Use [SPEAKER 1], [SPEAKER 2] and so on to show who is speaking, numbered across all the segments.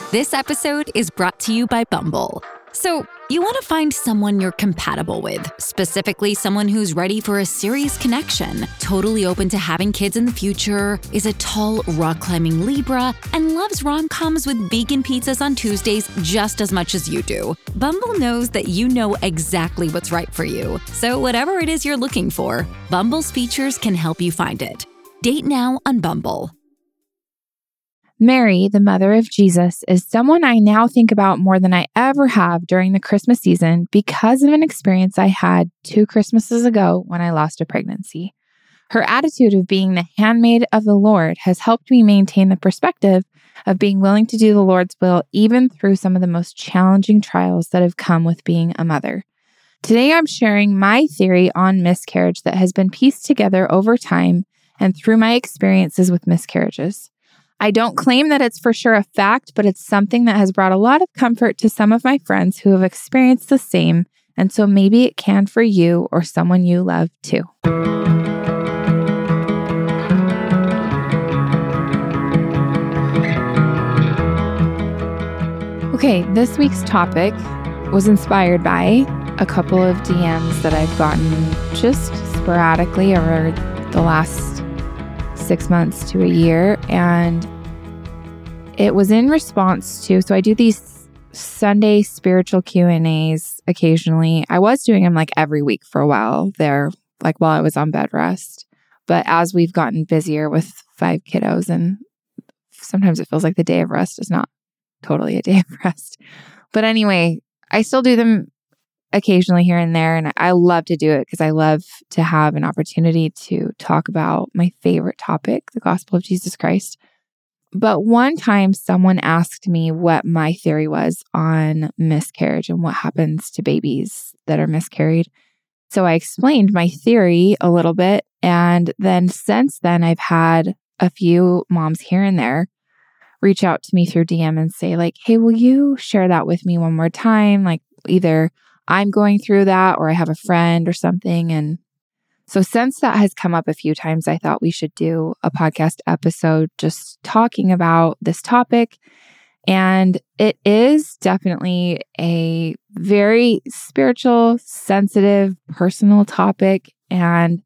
[SPEAKER 1] This episode is brought to you by Bumble. So, you want to find someone you're compatible with, specifically someone who's ready for a serious connection, totally open to having kids in the future, is a tall, rock-climbing Libra, and loves rom-coms with vegan pizzas on Tuesdays just as much as you do. Bumble knows that you know exactly what's right for you. So whatever it is you're looking for, Bumble's features can help you find it. Date now on Bumble.
[SPEAKER 2] Mary, the mother of Jesus, is someone I now think about more than I ever have during the Christmas season because of an experience I had 2 Christmases ago when I lost a pregnancy. Her attitude of being the handmaid of the Lord has helped me maintain the perspective of being willing to do the Lord's will even through some of the most challenging trials that have come with being a mother. Today, I'm sharing my theory on miscarriage that has been pieced together over time and through my experiences with miscarriages. I don't claim that it's for sure a fact, but it's something that has brought a lot of comfort to some of my friends who have experienced the same, and so maybe it can for you or someone you love too. Okay, this week's topic was inspired by a couple of DMs that I've gotten just sporadically over the last 6 months to a year, and it was in response to, so I do these Sunday spiritual Q&As occasionally. I was doing them like every week for a while there, like while I was on bed rest. But as we've gotten busier with 5 kiddos, and sometimes it feels like the day of rest is not totally a day of rest. But anyway, I still do them occasionally here and there, and I love to do it because I love to have an opportunity to talk about my favorite topic, the gospel of Jesus Christ. But one time someone asked me what my theory was on miscarriage and what happens to babies that are miscarried. So I explained my theory a little bit, and then since then I've had a few moms here and there reach out to me through DM and say like, hey, will you share that with me one more time? Like either I'm going through that or I have a friend or something. And so since that has come up a few times, I thought we should do a podcast episode just talking about this topic. And it is definitely a very spiritual, sensitive, personal topic. And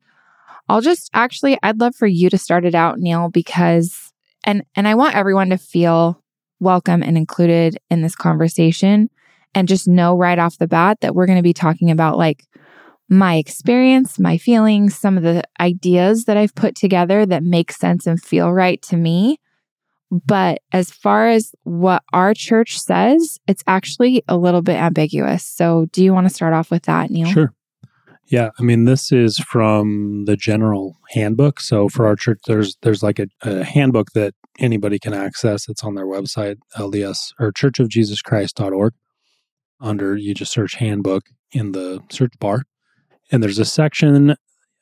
[SPEAKER 2] I'd love for you to start it out, Neil, because, and I want everyone to feel welcome and included in this conversation. And just know right off the bat that we're going to be talking about like my experience, my feelings, some of the ideas that I've put together that make sense and feel right to me. But as far as what our church says, it's actually a little bit ambiguous. So do you want to start off with that, Neil?
[SPEAKER 3] Sure. Yeah. I mean, this is from the general handbook. So for our church, there's like a handbook that anybody can access. It's on their website, LDS or churchofjesuschrist.org. You just search handbook in the search bar. And there's a section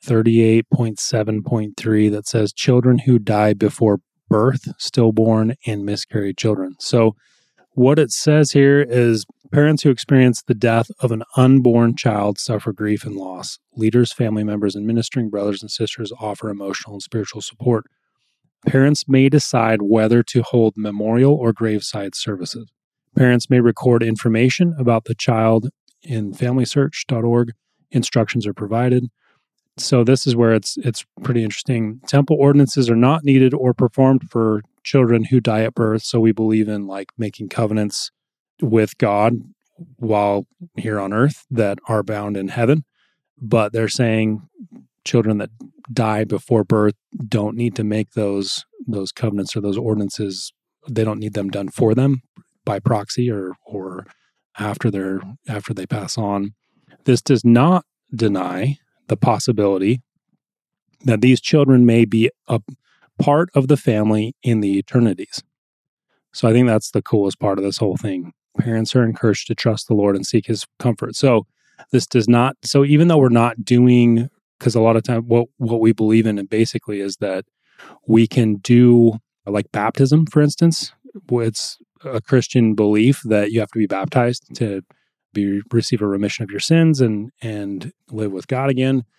[SPEAKER 3] 38.7.3 that says children who die before birth, stillborn, and miscarried children. So what it says here is parents who experience the death of an unborn child suffer grief and loss. Leaders, family members, and ministering brothers and sisters offer emotional and spiritual support. Parents may decide whether to hold memorial or graveside services. Parents may record information about the child in FamilySearch.org. Instructions are provided. So this is where it's pretty interesting. Temple ordinances are not needed or performed for children who die at birth. So we believe in like making covenants with God while here on earth that are bound in heaven. But they're saying children that die before birth don't need to make those covenants or those ordinances. They don't need them done for them by proxy or after they pass on. This does not deny the possibility that these children may be a part of the family in the eternities. So I think that's the coolest part of this whole thing. Parents are encouraged to trust the Lord and seek His comfort. So this does not, so even though we're not doing, because a lot of time what we believe in basically is that we can do like baptism, for instance. It's a Christian belief that you have to be baptized to receive a remission of your sins and live with God again.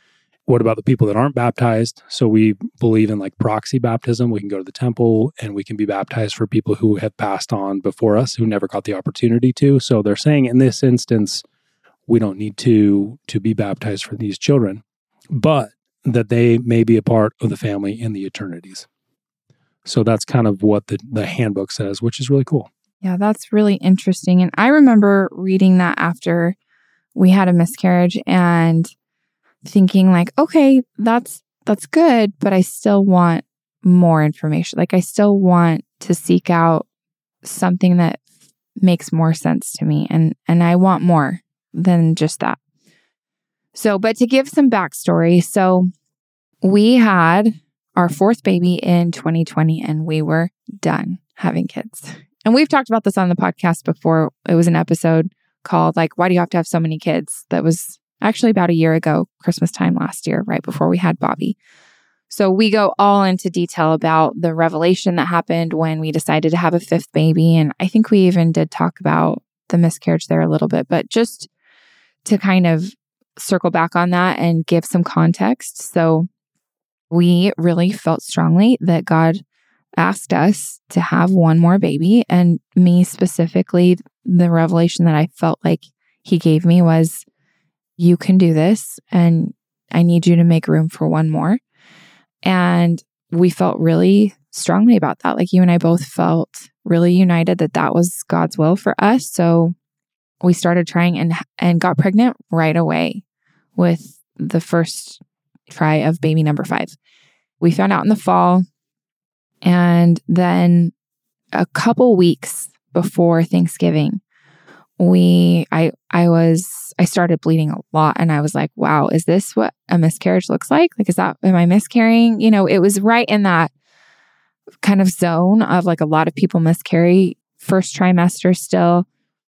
[SPEAKER 3] What about the people that aren't baptized? So we believe in like proxy baptism. We can go to the temple and we can be baptized for people who have passed on before us, who never got the opportunity to. So they're saying in this instance, we don't need to be baptized for these children, but that they may be a part of the family in the eternities. So that's kind of what the handbook says, which is really cool.
[SPEAKER 2] Yeah, that's really interesting. And I remember reading that after we had a miscarriage and thinking like, okay, that's good, but I still want more information. Like I still want to seek out something that makes more sense to me. And I want more than just that. So, but to give some backstory, so we had our fourth baby in 2020 and we were done having kids. And we've talked about this on the podcast before. It was an episode called like, why do you have to have so many kids? That was actually about a year ago, Christmas time last year, right before we had Bobby. So we go all into detail about the revelation that happened when we decided to have a fifth baby. And I think we even did talk about the miscarriage there a little bit, but just to kind of circle back on that and give some context. So we really felt strongly that God asked us to have one more baby. And me specifically, the revelation that I felt like he gave me was, you can do this and I need you to make room for one more. And we felt really strongly about that. Like you and I both felt really united that that was God's will for us. So we started trying and got pregnant right away with the first try of baby number 5. We found out in the fall. And then a couple weeks before Thanksgiving, I started bleeding a lot and I was like, wow, is this what a miscarriage looks like? Like, am I miscarrying? You know, it was right in that kind of zone of like a lot of people miscarry first trimester still.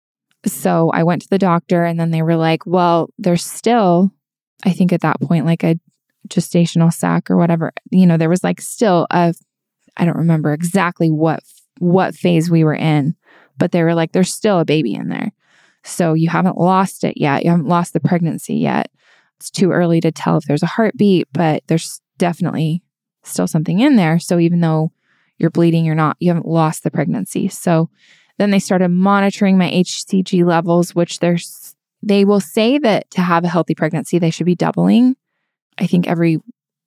[SPEAKER 2] So I went to the doctor and then they were like, well, there's still, I think at that point, like a gestational sac or whatever, you know, there was like still I don't remember exactly what phase we were in, but they were like, there's still a baby in there. So you haven't lost it yet. You haven't lost the pregnancy yet. It's too early to tell if there's a heartbeat, but there's definitely still something in there. So even though you're bleeding, you haven't lost the pregnancy. So then they started monitoring my HCG levels, which they will say that to have a healthy pregnancy, they should be doubling, I think every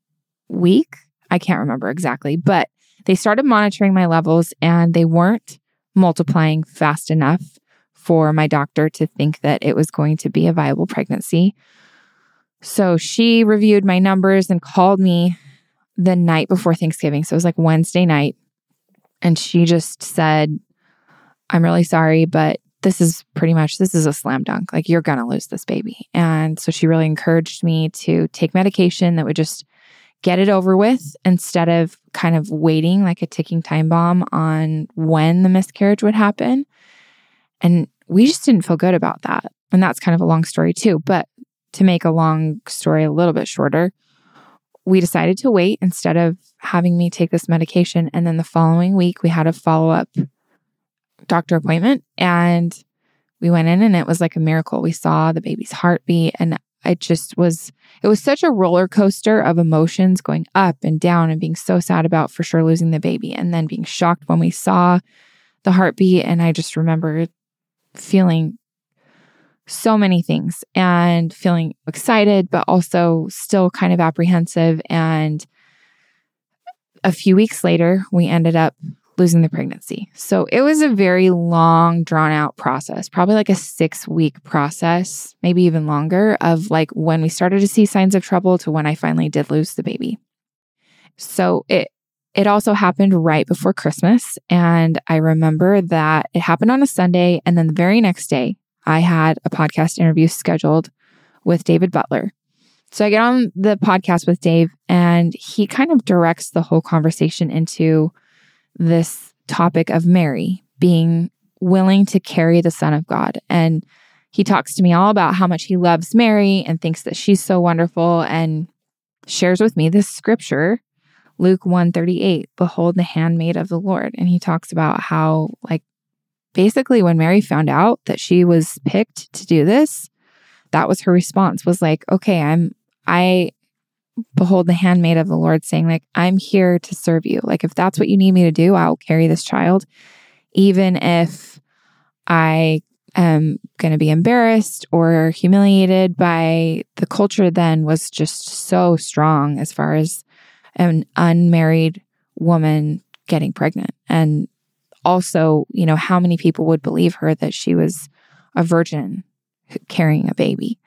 [SPEAKER 2] week. I can't remember exactly, but they started monitoring my levels and they weren't multiplying fast enough for my doctor to think that it was going to be a viable pregnancy. So she reviewed my numbers and called me the night before Thanksgiving. So it was like Wednesday night. And she just said, I'm really sorry, but this is a slam dunk. Like, you're going to lose this baby. And so she really encouraged me to take medication that would just get it over with instead of kind of waiting like a ticking time bomb on when the miscarriage would happen. And we just didn't feel good about that. And that's kind of a long story too. But to make a long story a little bit shorter, we decided to wait instead of having me take this medication. And then the following week, we had a follow-up doctor appointment and we went in and it was like a miracle. We saw the baby's heartbeat and it was such a roller coaster of emotions going up and down and being so sad about for sure losing the baby and then being shocked when we saw the heartbeat. And I just remember feeling so many things and feeling excited, but also still kind of apprehensive. And a few weeks later, we ended up losing the pregnancy. So it was a very long, drawn out process, probably like a 6-week process, maybe even longer, of like when we started to see signs of trouble to when I finally did lose the baby. So it also happened right before Christmas. And I remember that it happened on a Sunday. And then the very next day, I had a podcast interview scheduled with David Butler. So I get on the podcast with Dave and he kind of directs the whole conversation into this topic of Mary being willing to carry the Son of God. And he talks to me all about how much he loves Mary and thinks that she's so wonderful and shares with me this scripture, Luke 1:38, behold the handmaid of the Lord. And he talks about how like basically when Mary found out that she was picked to do this, that was her response, was like, okay, behold the handmaid of the Lord, saying like, I'm here to serve you. Like, if that's what you need me to do, I'll carry this child. Even if I am going to be embarrassed or humiliated by the culture, then was just so strong as far as an unmarried woman getting pregnant. And also, you know, how many people would believe her that she was a virgin carrying a baby.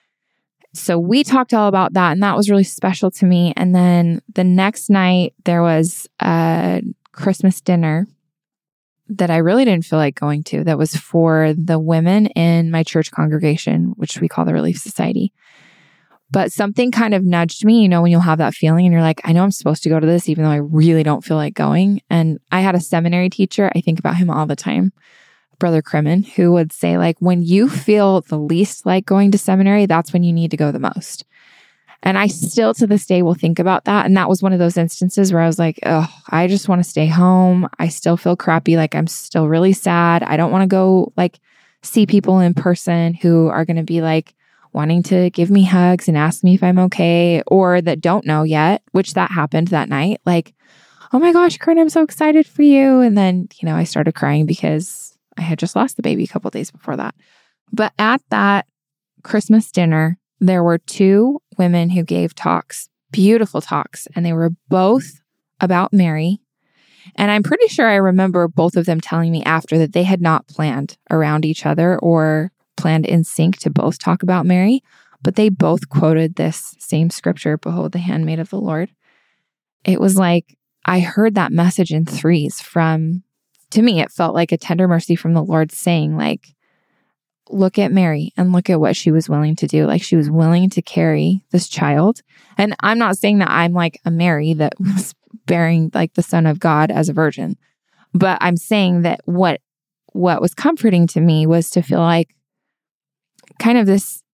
[SPEAKER 2] So we talked all about that, and that was really special to me. And then the next night, there was a Christmas dinner that I really didn't feel like going to, that was for the women in my church congregation, which we call the Relief Society. But something kind of nudged me, you know, when you'll have that feeling and you're like, I know I'm supposed to go to this, even though I really don't feel like going. And I had a seminary teacher, I think about him all the time, Brother Crimmin, who would say, like, when you feel the least like going to seminary, that's when you need to go the most. And I still to this day will think about that. And that was one of those instances where I was like, oh, I just want to stay home. I still feel crappy. Like, I'm still really sad. I don't want to go like see people in person who are going to be like wanting to give me hugs and ask me if I'm okay, or that don't know yet, which that happened that night. Like, oh my gosh, Kern, I'm so excited for you. And then, you know, I started crying because I had just lost the baby a couple of days before that. But at that Christmas dinner, there were two women who gave talks, beautiful talks, and they were both about Mary. And I'm pretty sure I remember both of them telling me after that they had not planned around each other or planned in sync to both talk about Mary, but they both quoted this same scripture, behold the handmaid of the Lord. It was like, I heard that message in threes from, to me, it felt like a tender mercy from the Lord saying, like, look at Mary and look at what she was willing to do. Like, she was willing to carry this child. And I'm not saying that I'm like a Mary that was bearing like the Son of God as a virgin, but I'm saying that what was comforting to me was to feel like kind of this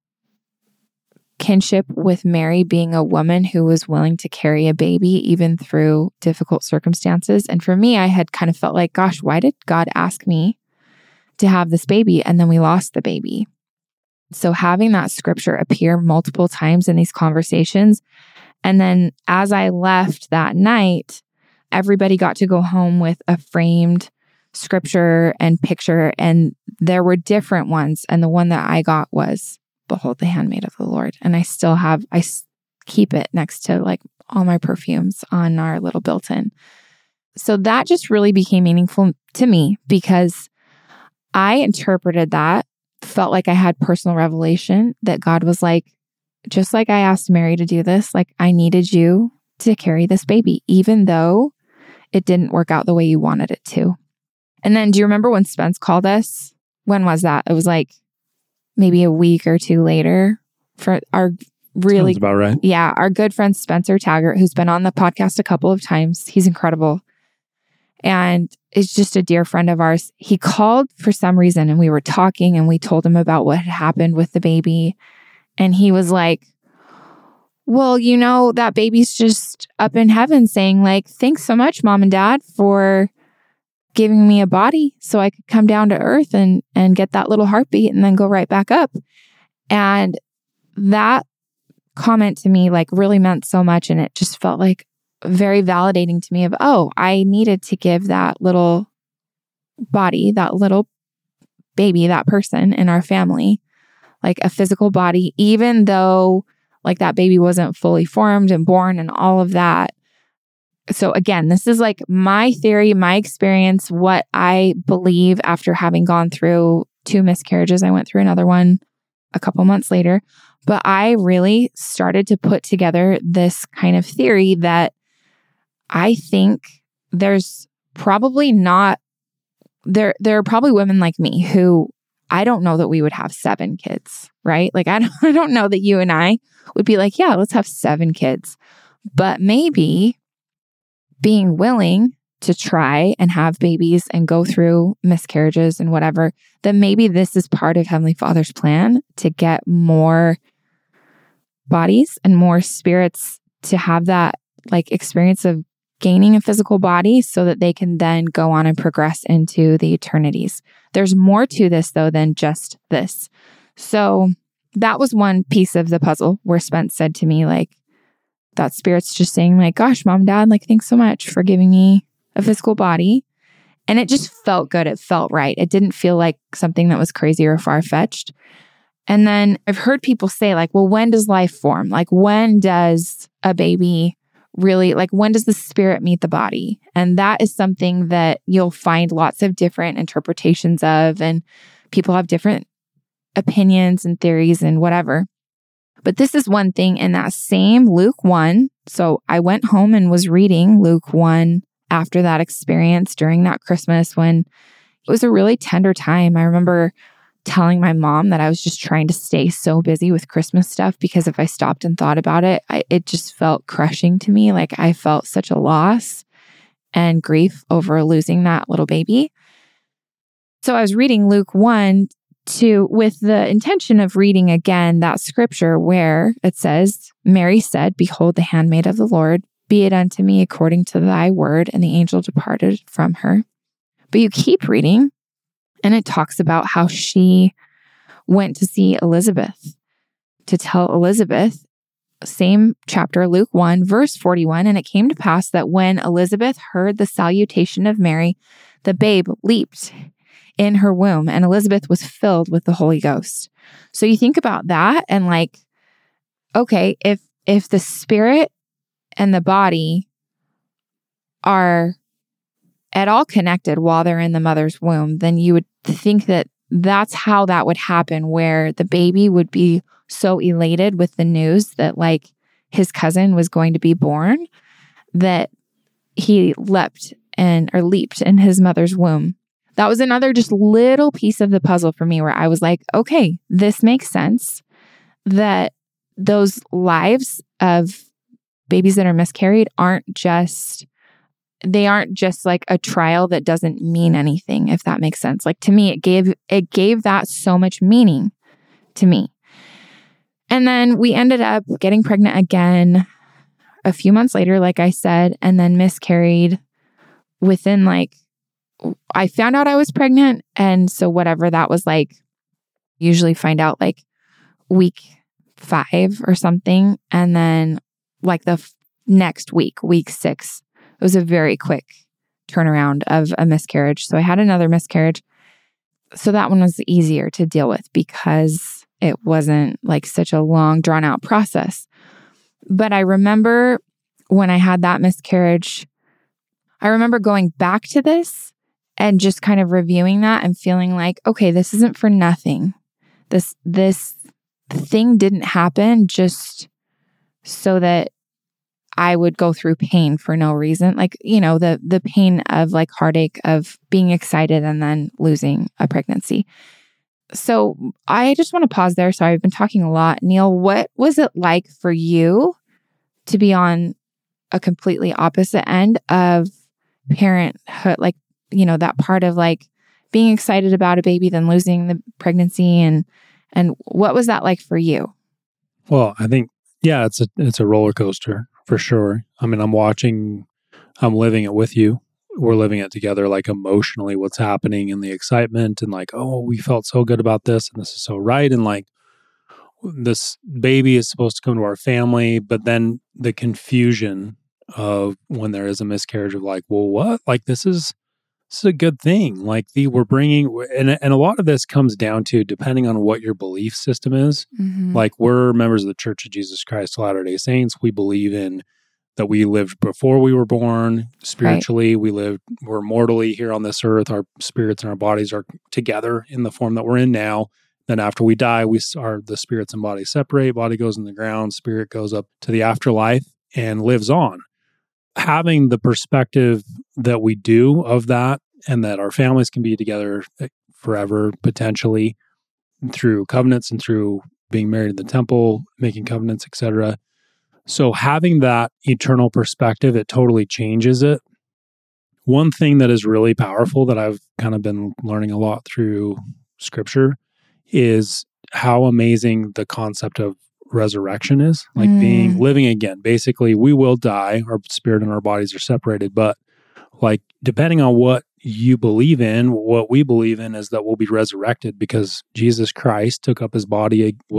[SPEAKER 2] kinship with Mary being a woman who was willing to carry a baby even through difficult circumstances. And for me, I had kind of felt like, gosh, why did God ask me to have this baby? And then we lost the baby. So having that scripture appear multiple times in these conversations. And then as I left that night, everybody got to go home with a framed scripture and picture, and there were different ones. And the one that I got was, behold the handmaid of the Lord. And I keep it next to like all my perfumes on our little built-in. So that just really became meaningful to me because I interpreted that, felt like I had personal revelation that God was like, just like I asked Mary to do this, like, I needed you to carry this baby, even though it didn't work out the way you wanted it to. And then do you remember when Spence called us? When was that? It was like maybe a week or two later for our really,
[SPEAKER 3] sounds about right.
[SPEAKER 2] Yeah, our good friend Spencer Taggart, who's been on the podcast a couple of times. He's incredible. And is just a dear friend of ours. He called for some reason and we were talking and we told him about what had happened with the baby. And he was like, well, you know, that baby's just up in heaven saying like, thanks so much, Mom and Dad, for giving me a body so I could come down to earth and get that little heartbeat and then go right back up. And that comment to me like really meant so much. And it just felt like very validating to me of, oh, I needed to give that little body, that little baby, that person in our family, like a physical body, even though like that baby wasn't fully formed and born and all of that. So again, this is like my theory, my experience, what I believe after having gone through 2 miscarriages. I went through another one a couple months later, but I really started to put together this kind of theory that I think there's probably not, there are probably women like me who I don't know that we would have 7 kids, right? Like I don't know that you and I would be like, yeah, let's have 7 kids. But maybe being willing to try and have babies and go through miscarriages and whatever, then maybe this is part of Heavenly Father's plan to get more bodies and more spirits to have that like experience of gaining a physical body so that they can then go on and progress into the eternities. There's more to this though than just this. So that was one piece of the puzzle where Spence said to me like, that spirit's just saying like, gosh, mom, dad, like, thanks so much for giving me a physical body. And it just felt good. It felt right. It didn't feel like something that was crazy or far-fetched. And then I've heard people say like, well, when does life form? Like, when does a baby really, like, when does the spirit meet the body? And that is something that you'll find lots of different interpretations of, and people have different opinions and theories and whatever. But this is one thing in that same Luke 1. So I went home and was reading Luke 1 after that experience during that Christmas, when it was a really tender time. I remember telling my mom that I was just trying to stay so busy with Christmas stuff, because if I stopped and thought about it, it just felt crushing to me. Like, I felt such a loss and grief over losing that little baby. So I was reading Luke 1 with the intention of reading again that scripture where it says, Mary said, behold, the handmaid of the Lord, be it unto me according to thy word. And the angel departed from her. But you keep reading, and it talks about how she went to see Elizabeth to tell Elizabeth, same chapter, Luke 1, verse 41. And it came to pass that when Elizabeth heard the salutation of Mary, the babe leaped in her womb, and Elizabeth was filled with the Holy Ghost. So you think about that and like, okay, if the spirit and the body are at all connected while they're in the mother's womb, then you would think that that's how that would happen, where the baby would be so elated with the news that like his cousin was going to be born, that he leaped in his mother's womb. That was another just little piece of the puzzle for me where I was like, okay, this makes sense, that those lives of babies that are miscarried aren't just like a trial that doesn't mean anything, if that makes sense. Like, to me, it gave that so much meaning to me. And then we ended up getting pregnant again a few months later, like I said, and then miscarried within I found out I was pregnant. And so whatever that was like, usually find out like week 5 or something. And then like the next week 6, it was a very quick turnaround of a miscarriage. So I had another miscarriage. So that one was easier to deal with because it wasn't like such a long, drawn out process. But I remember when I had that miscarriage, I remember going back to this and just kind of reviewing that and feeling like, okay, this isn't for nothing. This thing didn't happen just so that I would go through pain for no reason. Like, the pain of like heartache of being excited and then losing a pregnancy. So I just want to pause there. Sorry, I've been talking a lot. Neil, what was it like for you to be on a completely opposite end of parenthood? Like, that part of like being excited about a baby, then losing the pregnancy, and what was that like for you?
[SPEAKER 3] Well, I think, yeah, it's a roller coaster for sure. I mean, I'm living it with you. We're living it together, like emotionally, what's happening and the excitement and like, oh, we felt so good about this and this is so right. And like, this baby is supposed to come to our family, but then the confusion of when there is a miscarriage of like, well, what? Like, this is a good thing. Like we're bringing, and a lot of this comes down to depending on what your belief system is. Mm-hmm. Like, we're members of the Church of Jesus Christ of Latter-day Saints. We believe in that we lived before we were born spiritually. Right. We're mortally here on this earth. Our spirits and our bodies are together in the form that we're in now. Then after we die, the spirits and bodies separate. Body goes in the ground. Spirit goes up to the afterlife and lives on. Having the perspective that we do of that, and that our families can be together forever, potentially through covenants and through being married in the temple, making covenants, etc. So having that eternal perspective, it totally changes it. One thing that is really powerful that I've kind of been learning a lot through scripture is how amazing the concept of resurrection is, like living again. Basically, we will die, our spirit and our bodies are separated, but like depending on what you believe in, what we believe in is that we'll be resurrected because Jesus Christ took up his body, was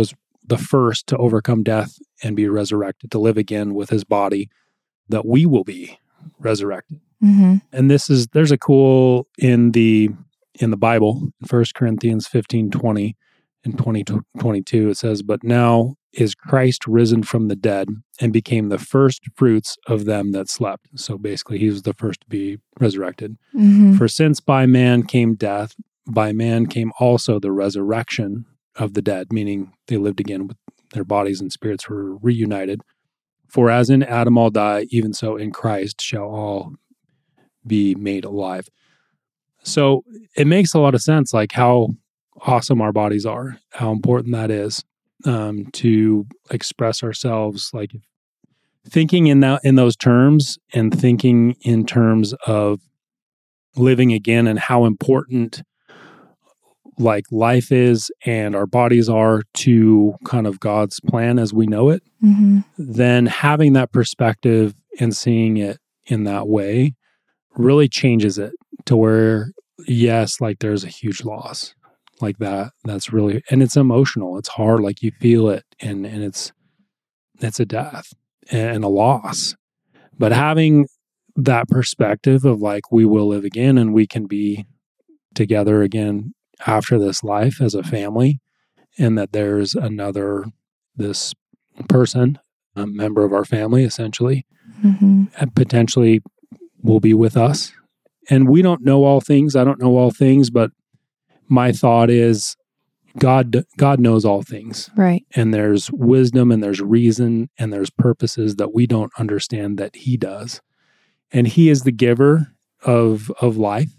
[SPEAKER 3] the first to overcome death and be resurrected, to live again with his body, that we will be resurrected.
[SPEAKER 2] Mm-hmm.
[SPEAKER 3] And there's a cool in the Bible, in 1 Corinthians 15:20 and 20:22, it says, "But now is Christ risen from the dead and became the first fruits of them that slept." So basically, he was the first to be resurrected.
[SPEAKER 2] Mm-hmm.
[SPEAKER 3] "For since by man came death, by man came also the resurrection of the dead," meaning they lived again with their bodies and spirits were reunited. "For as in Adam all die, even so in Christ shall all be made alive." So it makes a lot of sense, like how awesome our bodies are, how important that is to express ourselves, like thinking in those terms and thinking in terms of living again and how important like life is and our bodies are to kind of God's plan as we know it.
[SPEAKER 2] Mm-hmm.
[SPEAKER 3] Then having that perspective and seeing it in that way really changes it to where, yes, like there's a huge loss like that. That's really, and it's emotional. It's hard. Like you feel it and it's a death and a loss. But having that perspective of like, we will live again and we can be together again after this life as a family, and that there's this person, a member of our family, essentially,
[SPEAKER 2] Mm-hmm.
[SPEAKER 3] and potentially will be with us. And we don't know all things. I don't know all things, but my thought is God knows all things.
[SPEAKER 2] Right.
[SPEAKER 3] And there's wisdom and there's reason and there's purposes that we don't understand that he does. And he is the giver of life.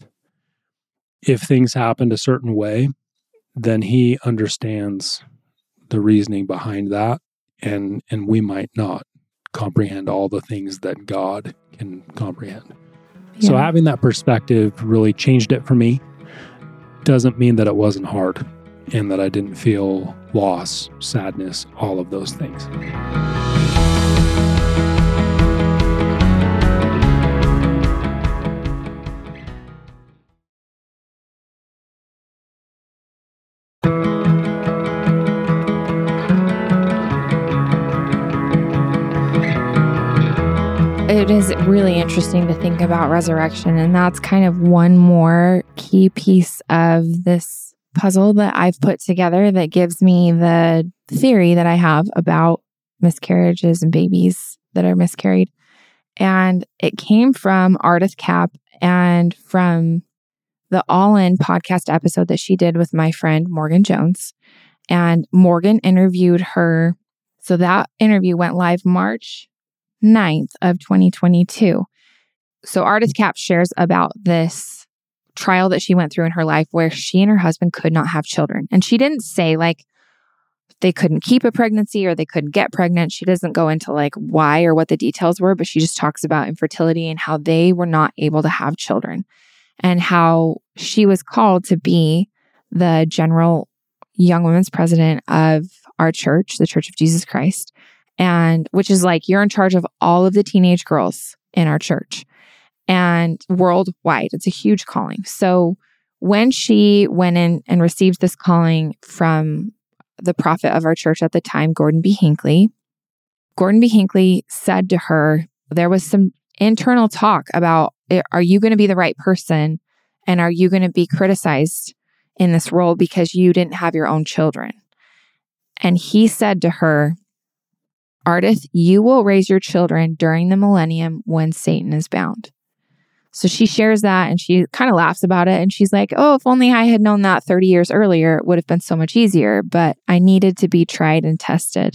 [SPEAKER 3] If things happened a certain way, then he understands the reasoning behind that. And we might not comprehend all the things that God can comprehend.
[SPEAKER 2] Yeah.
[SPEAKER 3] So having that perspective really changed it for me. Doesn't mean that it wasn't hard and that I didn't feel loss, sadness, all of those things.
[SPEAKER 2] It is really interesting to think about resurrection, and that's kind of one more key piece of this puzzle that I've put together that gives me the theory that I have about miscarriages and babies that are miscarried. And it came from Ardith Kapp and from the All In podcast episode that she did with my friend Morgan Jones. And Morgan interviewed her. So that interview went live March 9th of 2022. So Ardith Kapp shares about this trial that she went through in her life where she and her husband could not have children. And she didn't say like they couldn't keep a pregnancy or they couldn't get pregnant. She doesn't go into like why or what the details were, but she just talks about infertility and how they were not able to have children and how she was called to be the general young women's president of our church, the Church of Jesus Christ. And which is like, you're in charge of all of the teenage girls in our church and worldwide. It's a huge calling. So when she went in and received this calling from the prophet of our church at the time, Gordon B. Hinckley said to her, there was some internal talk about, are you going to be the right person? And are you going to be criticized in this role because you didn't have your own children? And he said to her, Ardith, you will raise your children during the millennium when Satan is bound. So she shares that and she kind of laughs about it. And she's like, oh, if only I had known that 30 years earlier, it would have been so much easier. But I needed to be tried and tested.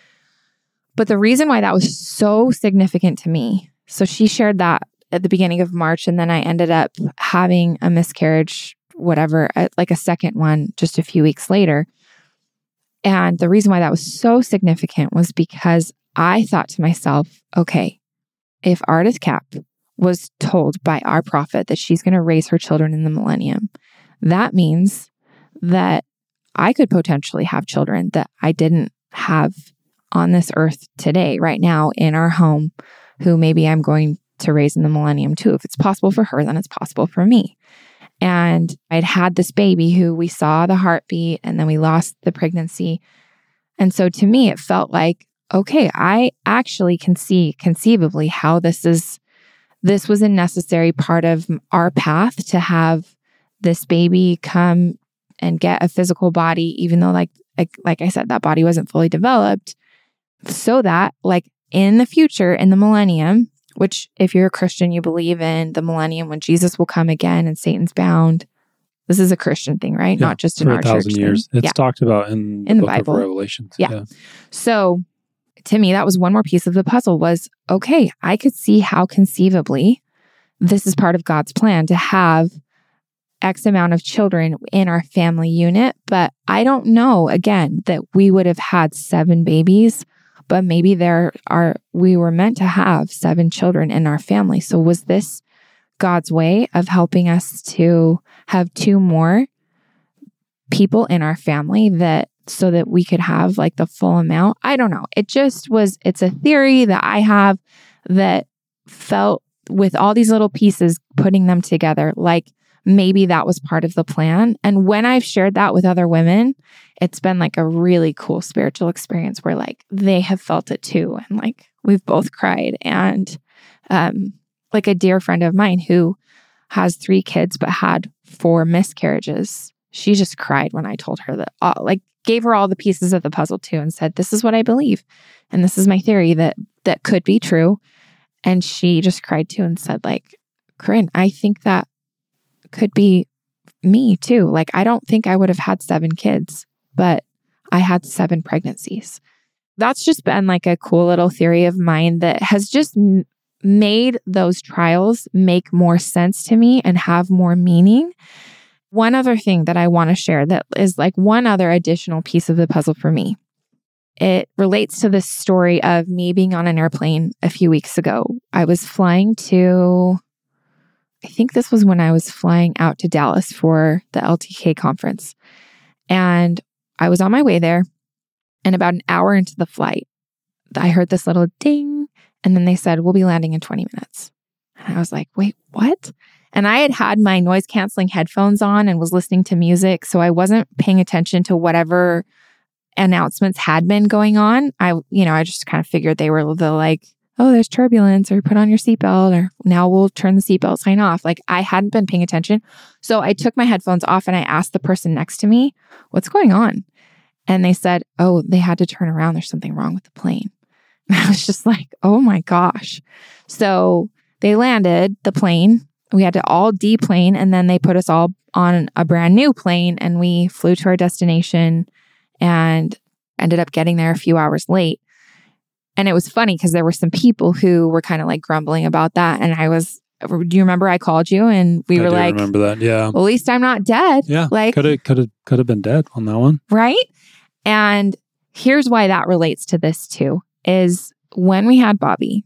[SPEAKER 2] But the reason why that was so significant to me, so she shared that at the beginning of March, and then I ended up having a miscarriage, whatever, like a second one just a few weeks later. And the reason why that was so significant was because I thought to myself, okay, if Ardith Kapp was told by our prophet that she's going to raise her children in the millennium, that means that I could potentially have children that I didn't have on this earth today, right now in our home, who maybe I'm going to raise in the millennium too. If it's possible for her, then it's possible for me. And I'd had this baby who we saw the heartbeat and then we lost the pregnancy. And so to me, it felt like, okay, I actually can see conceivably how this was a necessary part of our path to have this baby come and get a physical body, even though like I said, that body wasn't fully developed, so that like in the future, in the millennium, which if you're a Christian, you believe in the millennium when Jesus will come again and Satan's bound. This is a Christian thing, right?
[SPEAKER 3] Yeah,
[SPEAKER 2] not just in our church.
[SPEAKER 3] 1,000 years. It's talked about in the book
[SPEAKER 2] Bible.
[SPEAKER 3] Of Revelations.
[SPEAKER 2] Yeah. So to me, that was one more piece of the puzzle was, okay, I could see how conceivably this is part of God's plan to have X amount of children in our family unit. But I don't know, again, that we would have had 7 babies, but maybe we were meant to have 7 children in our family. So was this God's way of helping us to have 2 more people in our family so that we could have like the full amount? I don't know. It's a theory that I have that felt with all these little pieces, putting them together, like maybe that was part of the plan. And when I've shared that with other women, it's been like a really cool spiritual experience where like they have felt it too. And like we've both cried. And like a dear friend of mine who has 3 kids but had 4 miscarriages, she just cried when I told her that, gave her all the pieces of the puzzle too and said, this is what I believe. And this is my theory that could be true. And she just cried too and said like, Corinne, I think that could be me too. Like, I don't think I would have had 7 kids, but I had 7 pregnancies. That's just been like a cool little theory of mine that has just made those trials make more sense to me and have more meaning. One other thing that I want to share that is like one other additional piece of the puzzle for me. It relates to this story of me being on an airplane a few weeks ago. I was flying I think this was when I was flying out to Dallas for the LTK conference. And I was on my way there. And about an hour into the flight, I heard this little ding. And then they said, we'll be landing in 20 minutes. And I was like, wait, what? And I had my noise canceling headphones on and was listening to music. So I wasn't paying attention to whatever announcements had been going on. I just kind of figured they were the like, oh, there's turbulence, or put on your seatbelt, or now we'll turn the seatbelt sign off. Like I hadn't been paying attention. So I took my headphones off and I asked the person next to me, what's going on? And they said, oh, they had to turn around. There's something wrong with the plane. And I was just like, oh my gosh. So they landed the plane. We had to all deplane, and then they put us all on a brand new plane, and we flew to our destination and ended up getting there a few hours late. And it was funny because there were some people who were kind of like grumbling about that. And do you remember I called you and we were like, I remember that. Yeah. Well, at least I'm not dead.
[SPEAKER 3] Yeah.
[SPEAKER 2] Like
[SPEAKER 3] could have been dead on that one.
[SPEAKER 2] Right. And here's why that relates to this too, is when we had Bobby,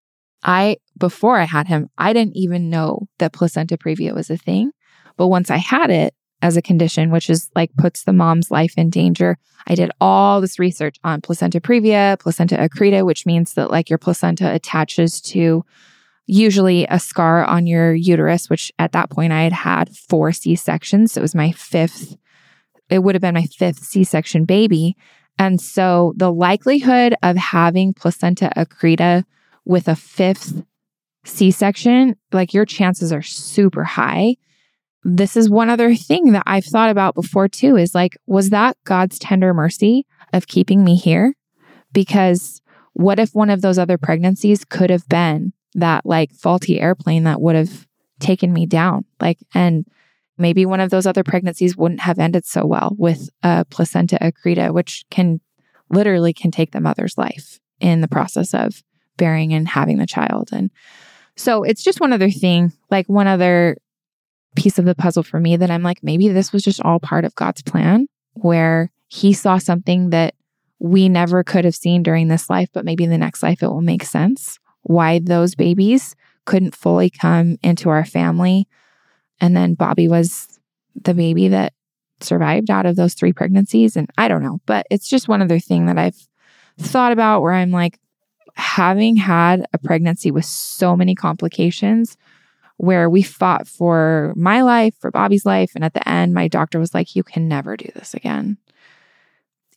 [SPEAKER 2] before I had him, I didn't even know that placenta previa was a thing. But once I had it as a condition, which is like puts the mom's life in danger, I did all this research on placenta previa, placenta accreta, which means that like your placenta attaches to usually a scar on your uterus, which at that point I had 4 C-sections. So it was it would have been my 5th C-section baby. And so the likelihood of having placenta accreta with a 5th C-section, like your chances are super high. This is one other thing that I've thought about before too, is like, was that God's tender mercy of keeping me here? Because what if one of those other pregnancies could have been that like faulty airplane that would have taken me down? And maybe one of those other pregnancies wouldn't have ended so well with a placenta accreta, which can take the mother's life in the process of bearing and having the child. And so it's just one other thing, like one other piece of the puzzle for me that I'm like, maybe this was just all part of God's plan, where he saw something that we never could have seen during this life, but maybe in the next life it will make sense why those babies couldn't fully come into our family. And then Bobby was the baby that survived out of those 3 pregnancies. And I don't know, but it's just one other thing that I've thought about where I'm like, having had a pregnancy with so many complications, where we fought for my life, for Bobby's life. And at the end, my doctor was like, you can never do this again.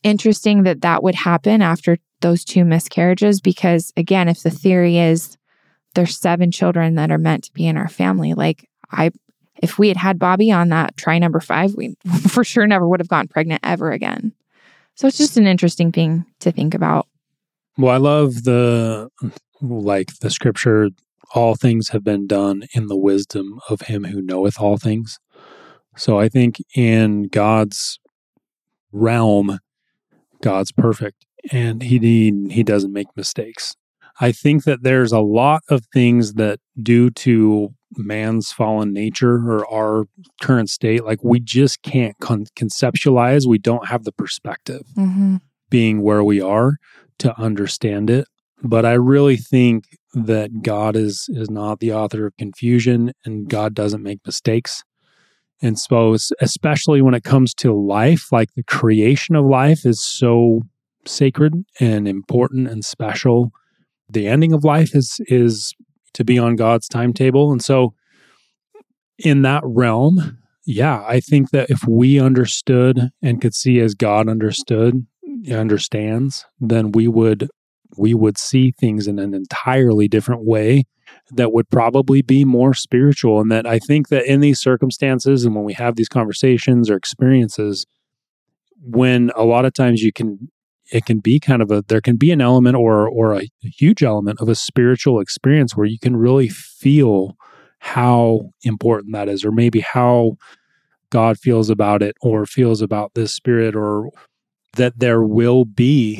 [SPEAKER 2] interesting that that would happen after those 2 miscarriages, because again, if the theory is there's 7 children that are meant to be in our family, like if we had had Bobby on that try number 5, we for sure never would have gotten pregnant ever again. So it's just an interesting thing to think about.
[SPEAKER 3] Well, I love the scripture, all things have been done in the wisdom of him who knoweth all things. So I think in God's realm, God's perfect and he doesn't make mistakes. I think that there's a lot of things that due to man's fallen nature or our current state, like we just can't conceptualize. We don't have the perspective being where we are to understand it. But I really think that God is not the author of confusion and God doesn't make mistakes. And so, especially when it comes to life, like the creation of life is so sacred and important and special. The ending of life is to be on God's timetable. And so in that realm, yeah, I think that if we understood and could see as God understands, then we would see things in an entirely different way that would probably be more spiritual. And that I think that in these circumstances and when we have these conversations or experiences, when a lot of times it can be there can be an element or a huge element of a spiritual experience where you can really feel how important that is, or maybe how God feels about it or feels about this spirit, or that there will be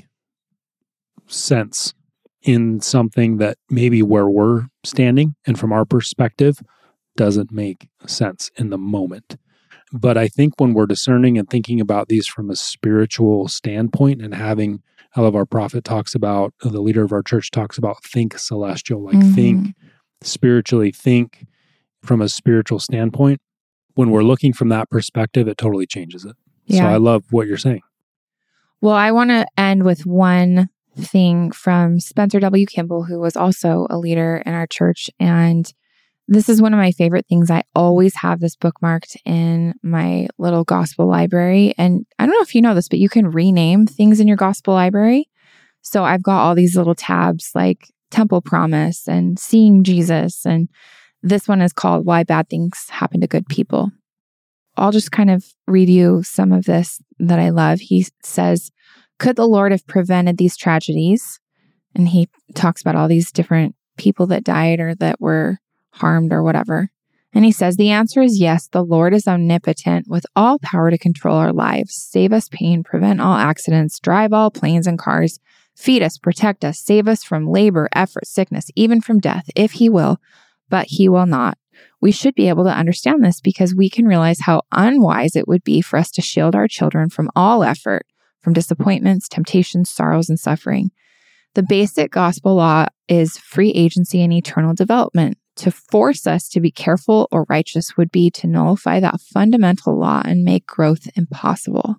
[SPEAKER 3] sense in something that maybe where we're standing and from our perspective doesn't make sense in the moment. But I think when we're discerning and thinking about these from a spiritual standpoint and having, I love our prophet talks about, the leader of our church talks about think celestial, like think spiritually, think from a spiritual standpoint. When we're looking from that perspective, it totally changes it. Yeah. So I love what you're saying.
[SPEAKER 2] Well, I want to end with one thing from Spencer W. Kimball, who was also a leader in our church. And this is one of my favorite things. I always have this bookmarked in my little gospel library. And I don't know if you know this, but you can rename things in your gospel library. So I've got all these little tabs like Temple Promise and Seeing Jesus. And this one is called Why Bad Things Happen to Good People. I'll just kind of read you some of this that I love. He says, could the Lord have prevented these tragedies? And he talks about all these different people that died or that were harmed or whatever. And he says, the answer is yes, the Lord is omnipotent with all power to control our lives, save us pain, prevent all accidents, drive all planes and cars, feed us, protect us, save us from labor, effort, sickness, even from death, if he will, but he will not. We should be able to understand this because we can realize how unwise it would be for us to shield our children from all effort, from disappointments, temptations, sorrows, and suffering. The basic gospel law is free agency and eternal development. To force us to be careful or righteous would be to nullify that fundamental law and make growth impossible.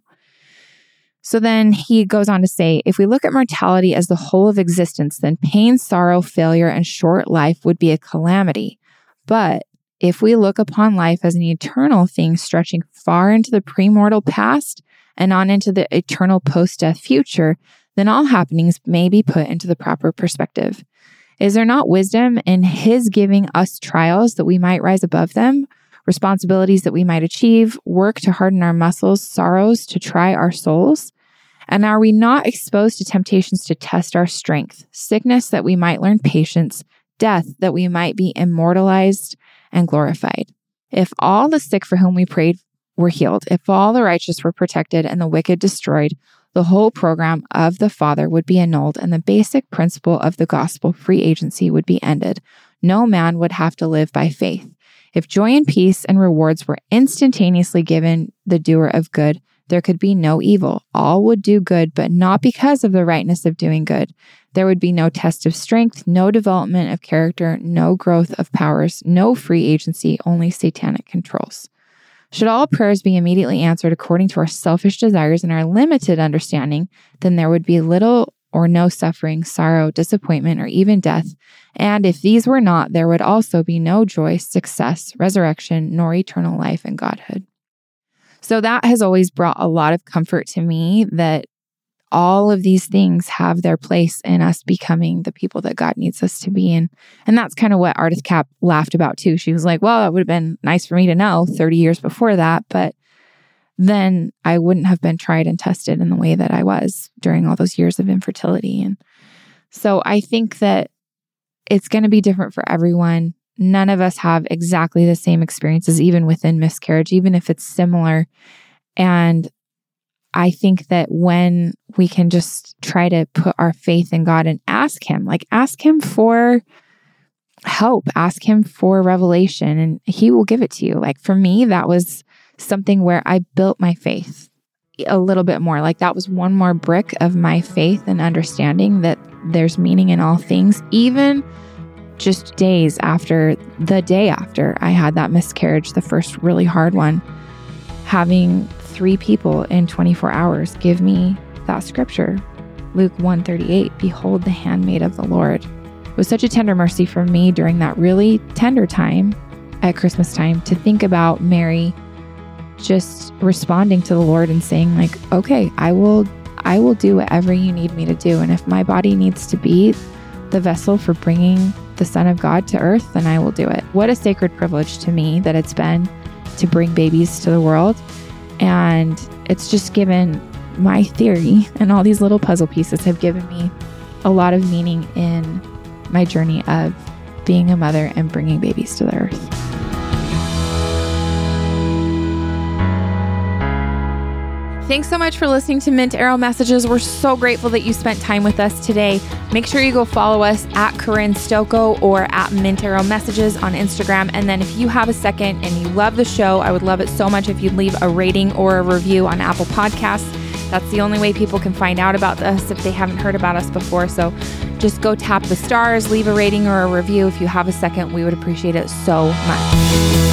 [SPEAKER 2] So then he goes on to say, if we look at mortality as the whole of existence, then pain, sorrow, failure, and short life would be a calamity. But if we look upon life as an eternal thing stretching far into the premortal past and on into the eternal post-death future, then all happenings may be put into the proper perspective. Is there not wisdom in his giving us trials that we might rise above them, responsibilities that we might achieve, work to harden our muscles, sorrows to try our souls? And are we not exposed to temptations to test our strength, sickness that we might learn patience, death that we might be immortalized and glorified? If all the sick for whom we prayed were healed, if all the righteous were protected and the wicked destroyed, the whole program of the Father would be annulled and the basic principle of the gospel free agency would be ended. No man would have to live by faith. If joy and peace and rewards were instantaneously given the doer of good, there could be no evil. All would do good, but not because of the rightness of doing good. There would be no test of strength, no development of character, no growth of powers, no free agency, only satanic controls. Should all prayers be immediately answered according to our selfish desires and our limited understanding, then there would be little or no suffering, sorrow, disappointment, or even death. And if these were not, there would also be no joy, success, resurrection, nor eternal life and Godhood. So that has always brought a lot of comfort to me that all of these things have their place in us becoming the people that God needs us to be. And that's kind of what Ardith Cap laughed about too. She was like, well, it would have been nice for me to know 30 years before that, but then I wouldn't have been tried and tested in the way that I was during all those years of infertility. And so I think that it's going to be different for everyone. None of us have exactly the same experiences, even within miscarriage, even if it's similar. And I think that when we can just try to put our faith in God and ask Him for help, ask Him for revelation, and He will give it to you. Like for me, that was something where I built my faith a little bit more. Like that was one more brick of my faith and understanding that there's meaning in all things, even just days after the day after I had that miscarriage, the first really hard one, having 3 people in 24 hours give me that scripture, Luke 1:38, behold the handmaid of the Lord. It was such a tender mercy for me during that really tender time at Christmas time to think about Mary just responding to the Lord and saying like, okay, I will do whatever you need me to do. And if my body needs to be the vessel for bringing the Son of God to earth, then I will do it. What a sacred privilege to me that it's been to bring babies to the world. And it's just given my theory, and all these little puzzle pieces have given me a lot of meaning in my journey of being a mother and bringing babies to the earth. Thanks so much for listening to Mint Arrow Messages. We're so grateful that you spent time with us today. Make sure you go follow us at Corinne Stocco or at Mint Arrow Messages on Instagram. And then if you have a second and you love the show, I would love it so much if you'd leave a rating or a review on Apple Podcasts. That's the only way people can find out about us if they haven't heard about us before. So just go tap the stars, leave a rating or a review. If you have a second, we would appreciate it so much.